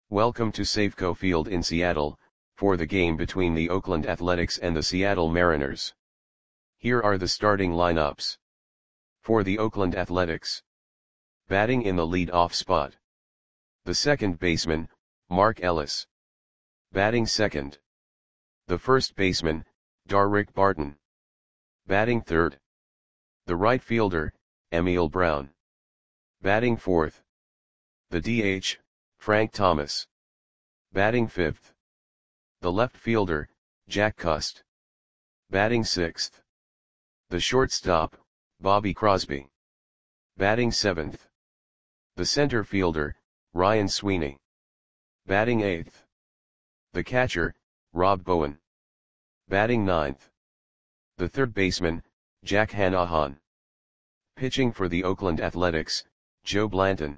Welcome to Safeco Field in Seattle, for the game between the Oakland Athletics and the Seattle Mariners. Here are the starting lineups. For the Oakland Athletics. Batting in the lead-off spot. The second baseman, Mark Ellis. Batting second. The first baseman, Darrick Barton. Batting third. The right fielder, Emil Brown. Batting fourth. The DH, Frank Thomas. Batting fifth. The left fielder, Jack Cust. Batting sixth. The shortstop, Bobby Crosby. Batting seventh. The center fielder, Ryan Sweeney. Batting eighth. The catcher, Rob Bowen. Batting ninth. The third baseman, Jack Hanahan. Pitching for the Oakland Athletics, Joe Blanton.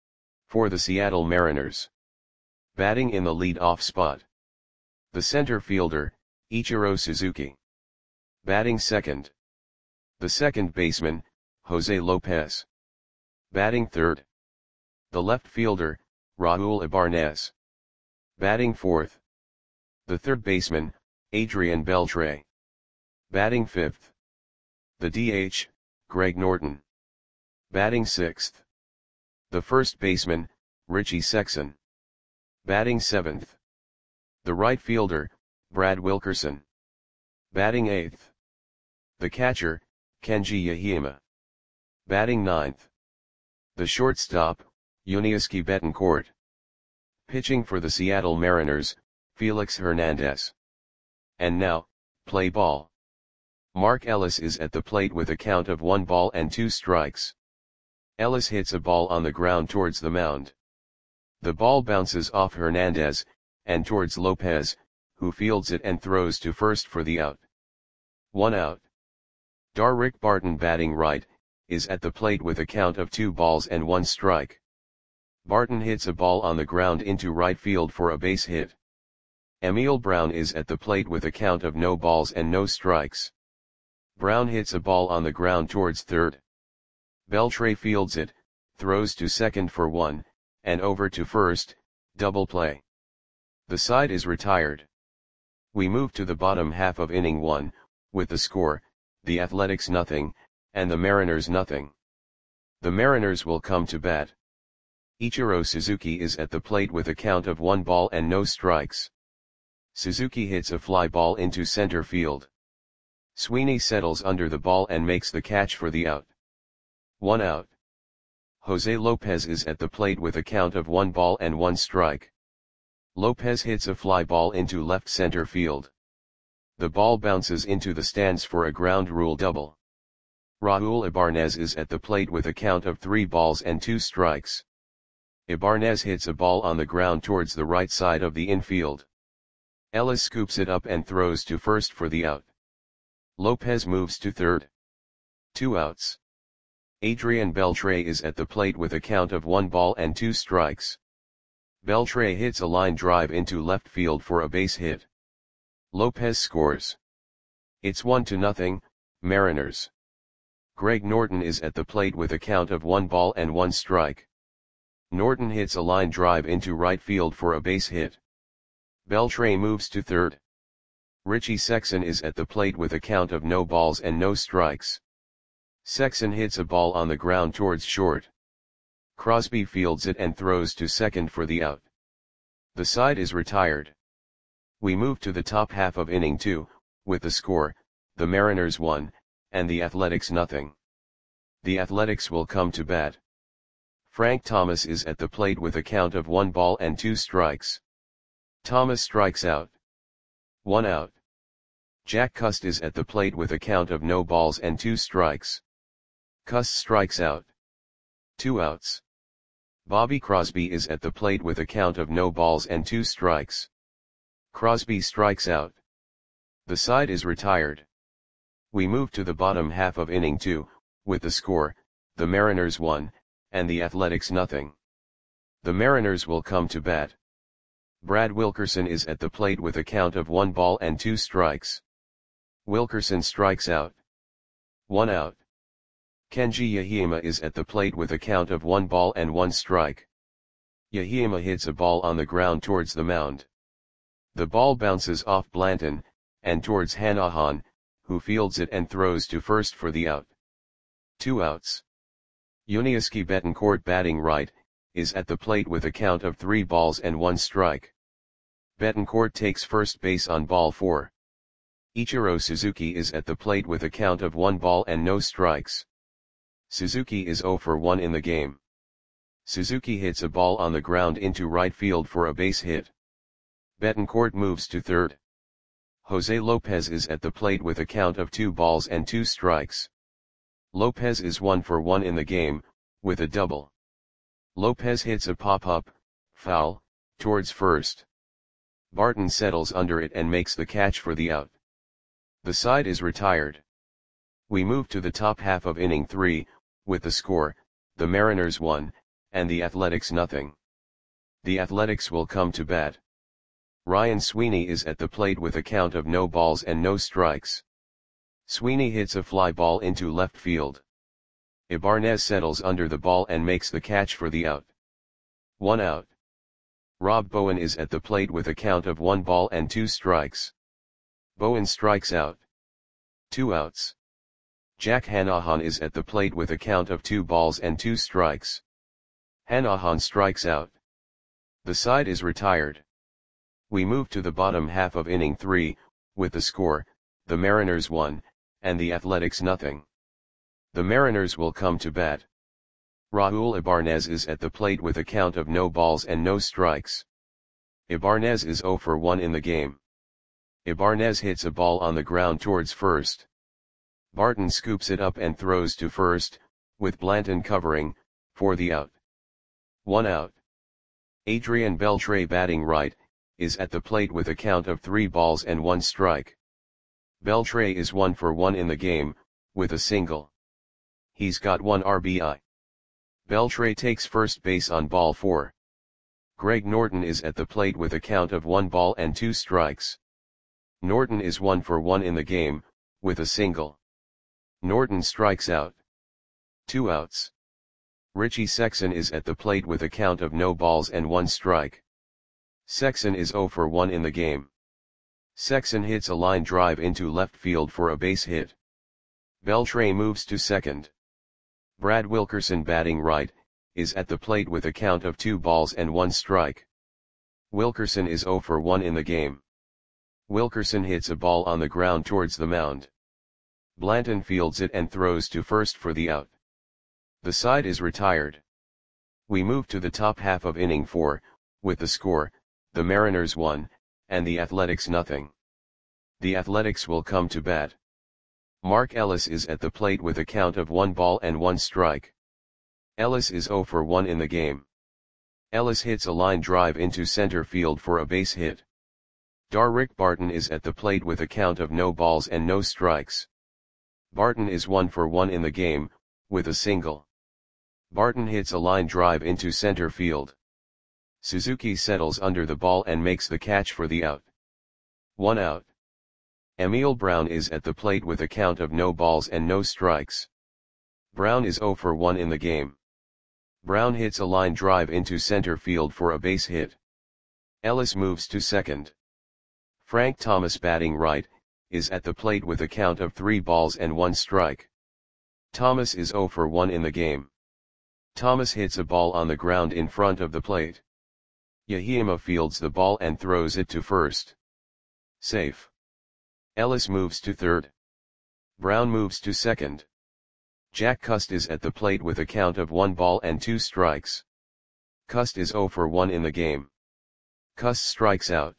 For the Seattle Mariners. Batting in the lead-off spot. The center fielder, Ichiro Suzuki. Batting second. The second baseman, Jose Lopez. Batting third. The left fielder, Raul Ibanez. Batting fourth. The third baseman, Adrian Beltre. Batting fifth. The DH, Greg Norton. Batting sixth. The first baseman, Richie Sexson. Batting seventh. The right fielder, Brad Wilkerson. Batting eighth. The catcher, Kenji Yahima. Batting ninth. The shortstop, Yuniesky Betancourt. Pitching for the Seattle Mariners, Felix Hernandez. And now, play ball. Mark Ellis is at the plate with a count of 1-2 strikes. Ellis hits a ball on the ground towards the mound. The ball bounces off Hernandez, and towards Lopez, who fields it and throws to first for the out. 1 out. Darrick Barton, batting right, is at the plate with a count of 2-1 strike. Barton hits a ball on the ground into right field for a base hit. Emil Brown is at the plate with a count of 0 strikes. Brown hits a ball on the ground towards third. Beltre fields it, throws to second for 1, and over to first, double play. The side is retired. We move to the bottom half of inning 1, with the score, the Athletics 0, and the Mariners 0. The Mariners will come to bat. Ichiro Suzuki is at the plate with a count of 1 strikes. Suzuki hits a fly ball into center field. Sweeney settles under the ball and makes the catch for the out. 1 out. Jose Lopez is at the plate with a count of 1 strike. Lopez hits a fly ball into left center field. The ball bounces into the stands for a ground rule double. Raul Ibanez is at the plate with a count of 3-2 strikes. Ibanez hits a ball on the ground towards the right side of the infield. Ellis scoops it up and throws to first for the out. Lopez moves to third. 2 outs. Adrian Beltre is at the plate with a count of 1-2 strikes. Beltre hits a line drive into left field for a base hit. Lopez scores. It's 1-0, Mariners. Greg Norton is at the plate with a count of 1-1 strike. Norton hits a line drive into right field for a base hit. Beltre moves to third. Richie Sexson is at the plate with a count of 0 strikes. Sexson hits a ball on the ground towards short. Crosby fields it and throws to second for the out. The side is retired. We move to the top half of inning 2, with the score, the Mariners 1, and the Athletics 0. The Athletics will come to bat. Frank Thomas is at the plate with a count of 1-2 strikes. Thomas strikes out. 1 out. Jack Cust is at the plate with a count of 0-2 strikes. Cust strikes out. 2 outs. Bobby Crosby is at the plate with a count of 0-2 strikes. Crosby strikes out. The side is retired. We move to the bottom half of inning 2, with the score, the Mariners 1, and the Athletics 0. The Mariners will come to bat. Brad Wilkerson is at the plate with a count of 1-2 strikes. Wilkerson strikes out. 1 out. Kenji Yahima is at the plate with a count of 1-1 strike. Yahima hits a ball on the ground towards the mound. The ball bounces off Blanton, and towards Hanahan, who fields it and throws to first for the out. 2 outs. Yuniesky Betancourt batting right, is at the plate with a count of 3 balls and 1 strike. Betancourt takes first base on ball 4. Ichiro Suzuki is at the plate with a count of 1 ball and no strikes. Suzuki is 0 for 1 in the game. Suzuki hits a ball on the ground into right field for a base hit. Betancourt moves to third. Jose Lopez is at the plate with a count of 2 balls and 2 strikes. Lopez is 1 for 1 in the game, with a double. Lopez hits a pop-up, foul, towards first. Barton settles under it and makes the catch for the out. The side is retired. We move to the top half of inning 3, with the score, the Mariners 1, and the Athletics nothing. The Athletics will come to bat. Ryan Sweeney is at the plate with a count of no balls and no strikes. Sweeney hits a fly ball into left field. Ibanez settles under the ball and makes the catch for the out. 1 out. Rob Bowen is at the plate with a count of 1 ball and 2 strikes. Bowen strikes out. 2 outs. Jack Hanahan is at the plate with a count of 2 balls and 2 strikes. Hanahan strikes out. The side is retired. We move to the bottom half of inning 3, with the score, the Mariners 1, and the Athletics nothing. The Mariners will come to bat. Raul Ibanez is at the plate with a count of no balls and no strikes. Ibanez is 0 for 1 in the game. Ibanez hits a ball on the ground towards first. Barton scoops it up and throws to first, with Blanton covering, for the out. 1 out. Adrian Beltre batting right, is at the plate with a count of 3 balls and 1 strike. Beltre is 1 for 1 in the game, with a single. He's got 1 RBI. Beltre takes first base on ball 4. Greg Norton is at the plate with a count of 1 ball and 2 strikes. Norton is 1 for 1 in the game, with a single. Norton strikes out. 2 outs. Richie Sexson is at the plate with a count of no balls and 1 strike. Sexson is 0 for 1 in the game. Sexson hits a line drive into left field for a base hit. Beltre moves to second. Brad Wilkerson batting right, is at the plate with a count of 2 balls and 1 strike. Wilkerson is 0 for 1 in the game. Wilkerson hits a ball on the ground towards the mound. Blanton fields it and throws to first for the out. The side is retired. We move to the top half of inning 4, with the score, the Mariners 1, and the Athletics nothing. The Athletics will come to bat. Mark Ellis is at the plate with a count of 1 ball and 1 strike. Ellis is 0 for 1 in the game. Ellis hits a line drive into center field for a base hit. Darrick Barton is at the plate with a count of no balls and no strikes. Barton is 1 for 1 in the game, with a single. Barton hits a line drive into center field. Suzuki settles under the ball and makes the catch for the out. 1 out. Emil Brown is at the plate with a count of no balls and no strikes. Brown is 0 for 1 in the game. Brown hits a line drive into center field for a base hit. Ellis moves to second. Frank Thomas batting right, is at the plate with a count of 3 balls and 1 strike. Thomas is 0 for 1 in the game. Thomas hits a ball on the ground in front of the plate. Yahima fields the ball and throws it to first. Safe. Ellis moves to third. Brown moves to second. Jack Cust is at the plate with a count of 1 ball and 2 strikes. Cust is 0 for 1 in the game. Cust strikes out.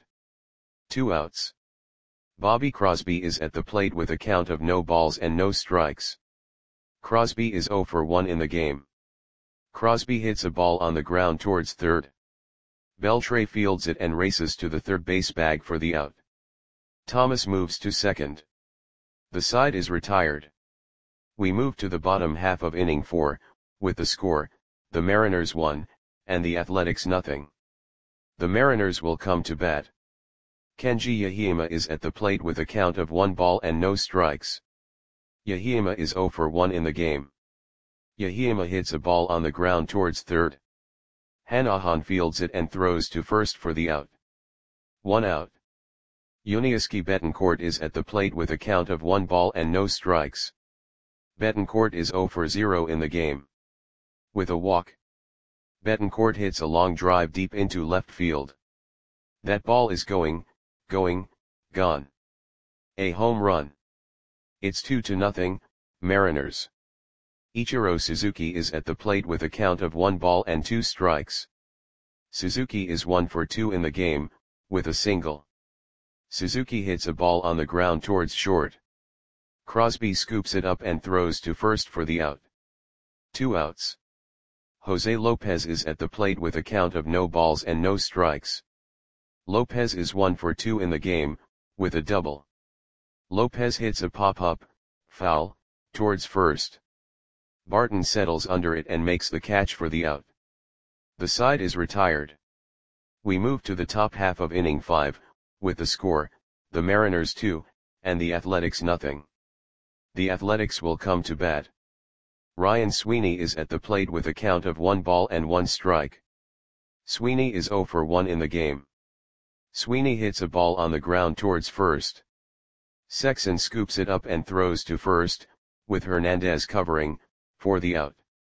2 outs. Bobby Crosby is at the plate with a count of no balls and no strikes. Crosby is 0 for 1 in the game. Crosby hits a ball on the ground towards third. Beltre fields it and races to the third base bag for the out. Thomas moves to second. The side is retired. We move to the bottom half of inning 4, with the score, the Mariners 1, and the Athletics nothing. The Mariners will come to bat. Kenji Yahima is at the plate with a count of 1 ball and no strikes. Yahima is 0 for 1 in the game. Yahima hits a ball on the ground towards third. Hanahan fields it and throws to first for the out. 1 out. Yuniesky Betancourt is at the plate with a count of 1 ball and no strikes. Betancourt is 0 for 0 in the game. With a walk, Betancourt hits a long drive deep into left field. That ball is gone. A home run. It's 2-0, Mariners. Ichiro Suzuki is at the plate with a count of 1 ball and 2 strikes. Suzuki is 1 for 2 in the game, with a single. Suzuki hits a ball on the ground towards short. Crosby scoops it up and throws to first for the out. 2 outs. Jose Lopez is at the plate with a count of no balls and no strikes. Lopez is 1 for 2 in the game, with a double. Lopez hits a pop-up, foul, towards first. Barton settles under it and makes the catch for the out. The side is retired. We move to the top half of inning 5, with the score, the Mariners 2, and the Athletics nothing. The Athletics will come to bat. Ryan Sweeney is at the plate with a count of 1 ball and 1 strike. Sweeney is 0 for 1 in the game. Sweeney hits a ball on the ground towards first. Sexson scoops it up and throws to first, with Hernandez covering, for the out.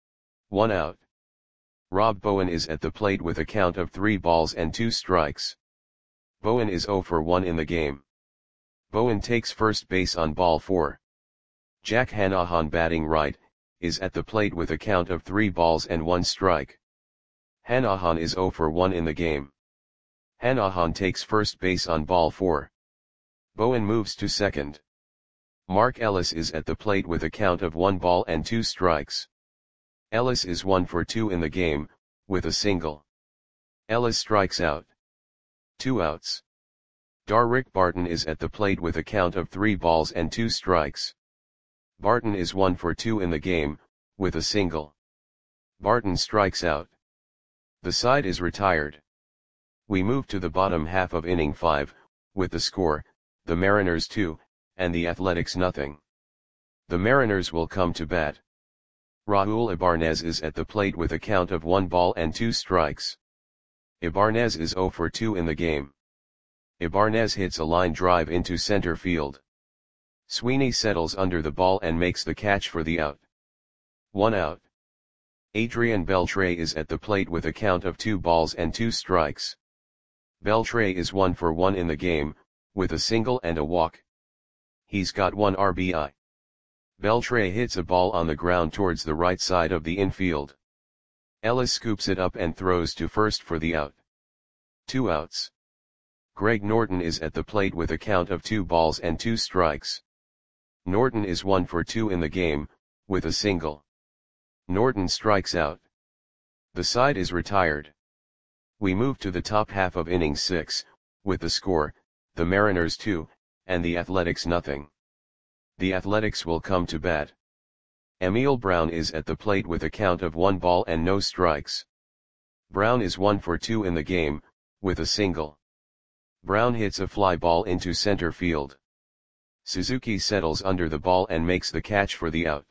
1 out. Rob Bowen is at the plate with a count of 3 balls and 2 strikes. Bowen is 0 for 1 in the game. Bowen takes first base on ball 4. Jack Hanahan, batting right, is at the plate with a count of 3 balls and 1 strike. Hanahan is 0 for 1 in the game. Hanahan takes first base on ball 4. Bowen moves to second. Mark Ellis is at the plate with a count of 1 ball and 2 strikes. Ellis is 1 for 2 in the game, with a single. Ellis strikes out. 2 outs. Darrick Barton is at the plate with a count of 3 balls and 2 strikes. Barton is 1 for 2 in the game, with a single. Barton strikes out. The side is retired. We move to the bottom half of inning 5, with the score, the Mariners 2, and the Athletics nothing. The Mariners will come to bat. Raul Ibanez is at the plate with a count of 1 ball and 2 strikes. Ibanez is 0 for 2 in the game. Ibanez hits a line drive into center field. Sweeney settles under the ball and makes the catch for the out. 1 out. Adrian Beltre is at the plate with a count of 2 balls and 2 strikes. Beltre is 1 for 1 in the game, with a single and a walk. He's got 1 RBI. Beltre hits a ball on the ground towards the right side of the infield. Ellis scoops it up and throws to first for the out. 2 outs. Greg Norton is at the plate with a count of 2 balls and 2 strikes. Norton is 1 for 2 in the game, with a single. Norton strikes out. The side is retired. We move to the top half of inning 6, with the score, the Mariners 2, and the Athletics nothing. The Athletics will come to bat. Emil Brown is at the plate with a count of 1 ball and no strikes. Brown is 1 for 2 in the game, with a single. Brown hits a fly ball into center field. Suzuki settles under the ball and makes the catch for the out.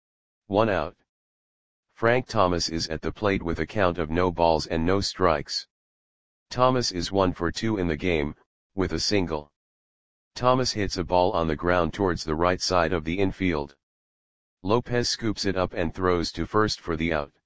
1 out. Frank Thomas is at the plate with a count of no balls and no strikes. Thomas is 1 for 2 in the game, with a single. Thomas hits a ball on the ground towards the right side of the infield. Lopez scoops it up and throws to first for the out.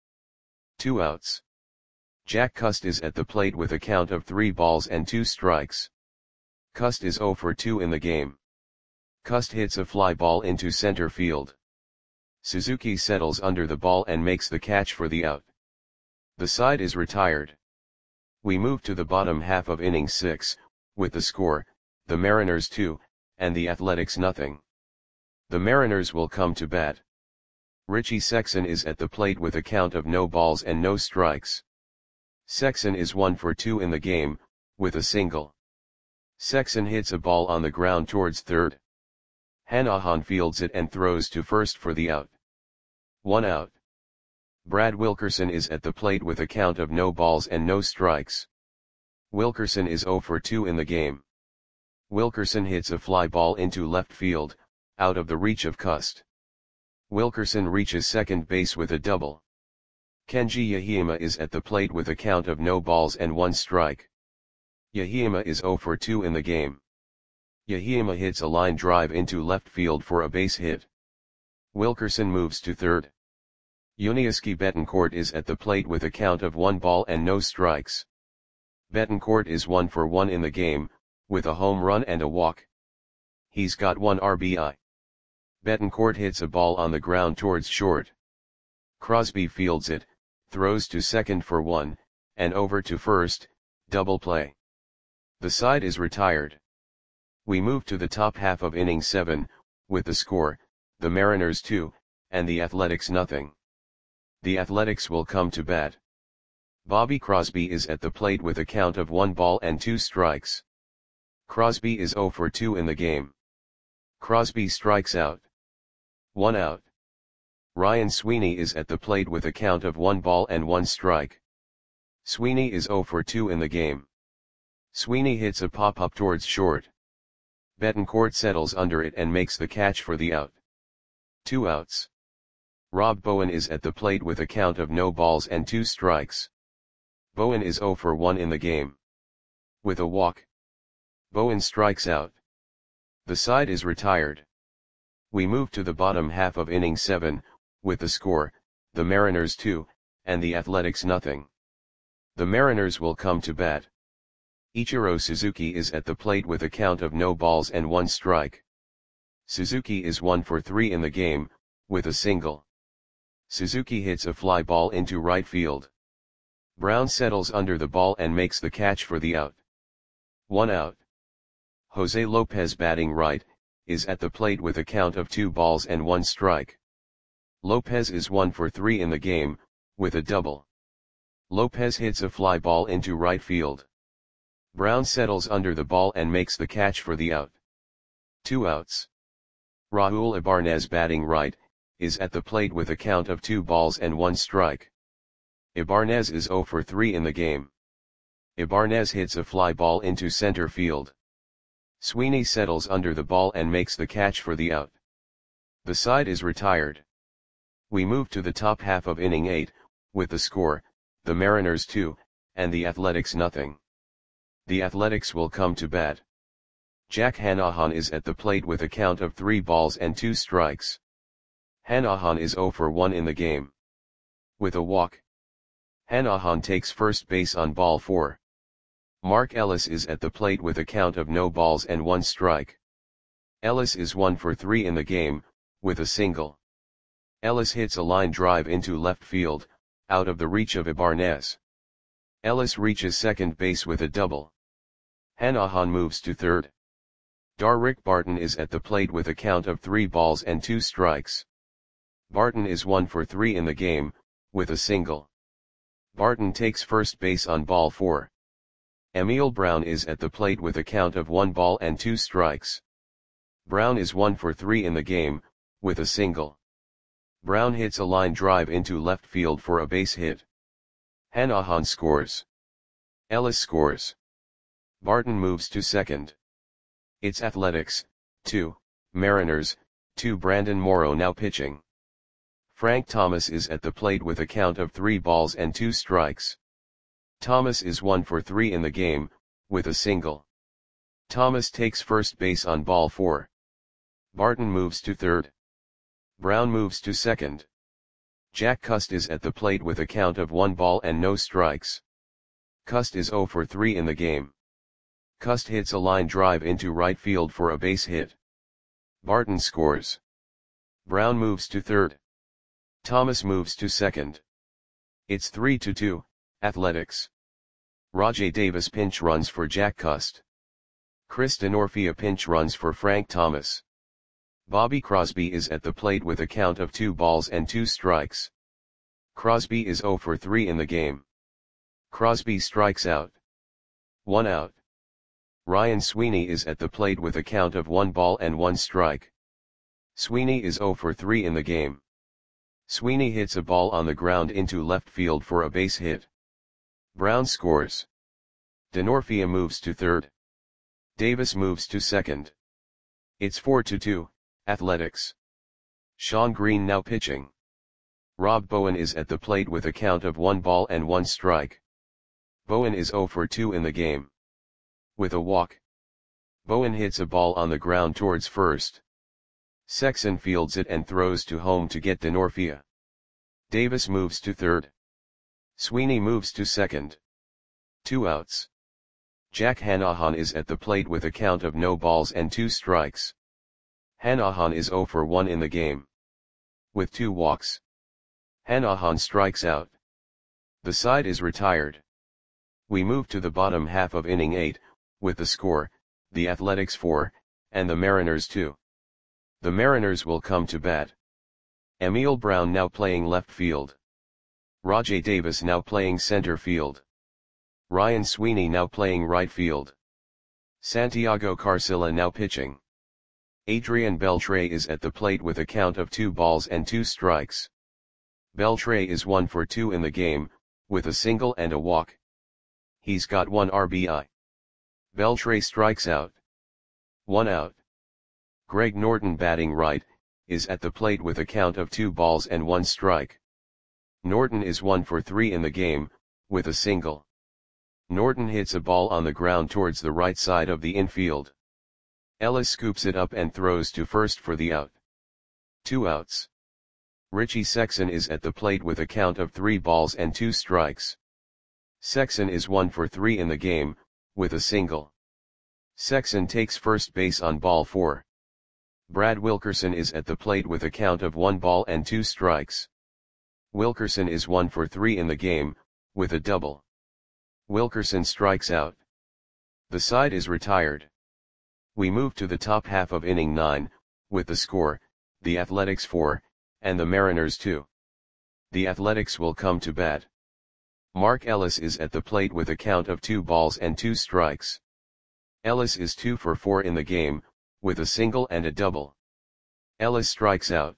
2 outs. Jack Cust is at the plate with a count of 3 balls and 2 strikes. Cust is 0 for 2 in the game. Cust hits a fly ball into center field. Suzuki settles under the ball and makes the catch for the out. The side is retired. We move to the bottom half of inning 6, with the score, the Mariners 2, and the Athletics nothing. The Mariners will come to bat. Richie Sexson is at the plate with a count of no balls and no strikes. Sexson is 1 for 2 in the game, with a single. Sexson hits a ball on the ground towards third. Hanahan fields it and throws to first for the out. 1 out. Brad Wilkerson is at the plate with a count of no balls and no strikes. Wilkerson is 0 for 2 in the game. Wilkerson hits a fly ball into left field, out of the reach of Cust. Wilkerson reaches second base with a double. Kenji Yahima is at the plate with a count of no balls and 1 strike. Yahima is 0 for 2 in the game. Yahima hits a line drive into left field for a base hit. Wilkerson moves to third. Yuniesky Betancourt is at the plate with a count of 1 ball and no strikes. Betancourt is 1 for 1 in the game, with a home run and a walk. He's got 1 RBI. Betancourt hits a ball on the ground towards short. Crosby fields it, throws to second for 1, and over to first, double play. The side is retired. We move to the top half of inning 7, with the score, the Mariners 2, and the Athletics nothing. The Athletics will come to bat. Bobby Crosby is at the plate with a count of 1 ball and 2 strikes. Crosby is 0 for 2 in the game. Crosby strikes out. 1 out. Ryan Sweeney is at the plate with a count of 1 ball and 1 strike. Sweeney is 0 for 2 in the game. Sweeney hits a pop-up towards short. Betancourt settles under it and makes the catch for the out. 2 outs. Rob Bowen is at the plate with a count of no balls and 2 strikes. Bowen is 0 for 1 in the game. With a walk, Bowen strikes out. The side is retired. We move to the bottom half of inning 7, with the score, the Mariners 2, and the Athletics nothing. The Mariners will come to bat. Ichiro Suzuki is at the plate with a count of no balls and 1 strike. Suzuki is 1 for 3 in the game, with a single. Suzuki hits a fly ball into right field. Brown settles under the ball and makes the catch for the out. 1 out. Jose Lopez batting right, is at the plate with a count of 2 balls and 1 strike. Lopez is 1 for 3 in the game, with a double. Lopez hits a fly ball into right field. Brown settles under the ball and makes the catch for the out. 2 outs. Raul Ibanez batting right, is at the plate with a count of 2 balls and 1 strike. Ibanez is 0 for 3 in the game. Ibanez hits a fly ball into center field. Sweeney settles under the ball and makes the catch for the out. The side is retired. We move to the top half of inning 8, with the score, the Mariners 2, and the Athletics nothing. The Athletics will come to bat. Jack Hanahan is at the plate with a count of 3 balls and 2 strikes. Hanahan is 0 for 1 in the game. With a walk, Hanahan takes first base on ball 4. Mark Ellis is at the plate with a count of no balls and 1 strike. Ellis is 1 for 3 in the game, with a single. Ellis hits a line drive into left field, out of the reach of Ibanez. Ellis reaches second base with a double. Hanahan moves to third. Darrick Barton is at the plate with a count of 3 balls and 2 strikes. Barton is 1 for 3 in the game, with a single. Barton takes first base on ball 4. Emil Brown is at the plate with a count of 1 ball and 2 strikes. Brown is 1 for 3 in the game, with a single. Brown hits a line drive into left field for a base hit. Hanahan scores. Ellis scores. Barton moves to second. It's Athletics, 2, Mariners, 2. Brandon Morrow now pitching. Frank Thomas is at the plate with a count of 3 balls and 2 strikes. Thomas is 1 for 3 in the game, with a single. Thomas takes first base on ball 4. Barton moves to third. Brown moves to second. Jack Cust is at the plate with a count of 1 ball and no strikes. Cust is 0 for 3 in the game. Cust hits a line drive into right field for a base hit. Barton scores. Brown moves to third. Thomas moves to second. It's 3-2, Athletics. Rajai Davis pinch runs for Jack Cust. Chris Denorfia pinch runs for Frank Thomas. Bobby Crosby is at the plate with a count of 2 balls and 2 strikes. Crosby is 0 for 3 in the game. Crosby strikes out. 1 out. Ryan Sweeney is at the plate with a count of 1 ball and 1 strike. Sweeney is 0 for 3 in the game. Sweeney hits a ball on the ground into left field for a base hit. Brown scores. Denorfia moves to third. Davis moves to second. It's 4-2, Athletics. Sean Green now pitching. Rob Bowen is at the plate with a count of 1 ball and 1 strike. Bowen is 0 for 2 in the game. With a walk, Bowen hits a ball on the ground towards first. Sexson fields it and throws to home to get Denorfia. Davis moves to third. Sweeney moves to second. 2 outs. Jack Hanahan is at the plate with a count of no balls and 2 strikes. Hanahan is 0 for 1 in the game. With 2 walks, Hanahan strikes out. The side is retired. We move to the bottom half of inning 8, with the score, the Athletics 4, and the Mariners 2. The Mariners will come to bat. Emil Brown now playing left field. Rajai Davis now playing center field. Ryan Sweeney now playing right field. Santiago Carcilla now pitching. Adrian Beltre is at the plate with a count of 2 balls and 2 strikes. Beltre is 1 for 2 in the game, with a single and a walk. He's got 1 RBI. Beltre strikes out. 1 out. Greg Norton batting right, is at the plate with a count of 2 balls and 1 strike. Norton is 1 for 3 in the game, with a single. Norton hits a ball on the ground towards the right side of the infield. Ellis scoops it up and throws to first for the out. 2 outs. Richie Sexson is at the plate with a count of 3 balls and 2 strikes. Sexson is 1 for 3 in the game, with a single. Sexson takes first base on ball 4. Brad Wilkerson is at the plate with a count of 1 ball and 2 strikes. Wilkerson is 1 for 3 in the game, with a double. Wilkerson strikes out. The side is retired. We move to the top half of inning 9, with the score, the Athletics 4, and the Mariners 2. The Athletics will come to bat. Mark Ellis is at the plate with a count of 2 balls and 2 strikes. Ellis is 2 for 4 in the game, with a single and a double. Ellis strikes out.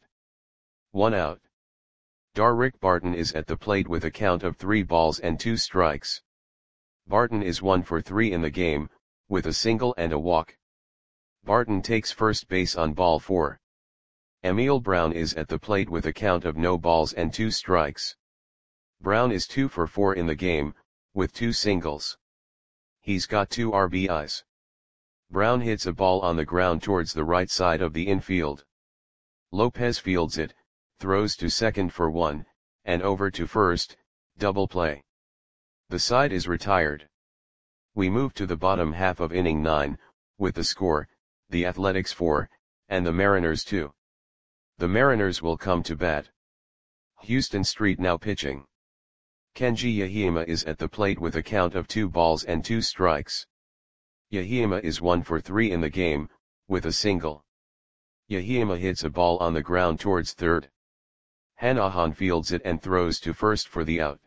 1 out. Darrick Barton is at the plate with a count of 3 balls and 2 strikes. Barton is 1 for 3 in the game, with a single and a walk. Barton takes first base on ball 4. Emil Brown is at the plate with a count of no balls and 2 strikes. Brown is 2 for 4 in the game, with 2 singles. He's got 2 RBIs. Brown hits a ball on the ground towards the right side of the infield. Lopez fields it, throws to second for 1, and over to first, double play. The side is retired. We move to the bottom half of inning 9, with the score, the Athletics 4, and the Mariners 2. The Mariners will come to bat. Houston Street now pitching. Kenji Yahima is at the plate with a count of 2 balls and 2 strikes. Yahima is 1 for 3 in the game, with a single. Yahima hits a ball on the ground towards third. Hanahan fields it and throws to first for the out.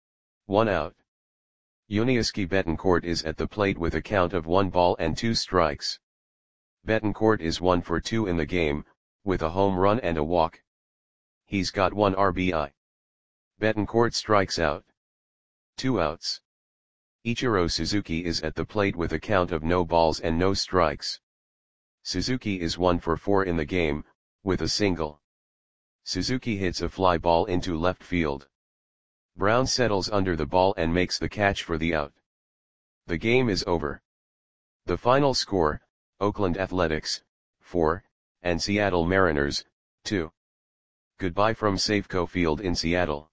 1 out. Yuniesky Betancourt is at the plate with a count of 1 ball and 2 strikes. Betancourt is 1 for 2 in the game, with a home run and a walk. He's got 1 RBI. Betancourt strikes out. 2 outs. Ichiro Suzuki is at the plate with a count of no balls and no strikes. Suzuki is 1 for 4 in the game, with a single. Suzuki hits a fly ball into left field. Brown settles under the ball and makes the catch for the out. The game is over. The final score, Oakland Athletics, 4, and Seattle Mariners, 2. Goodbye from Safeco Field in Seattle.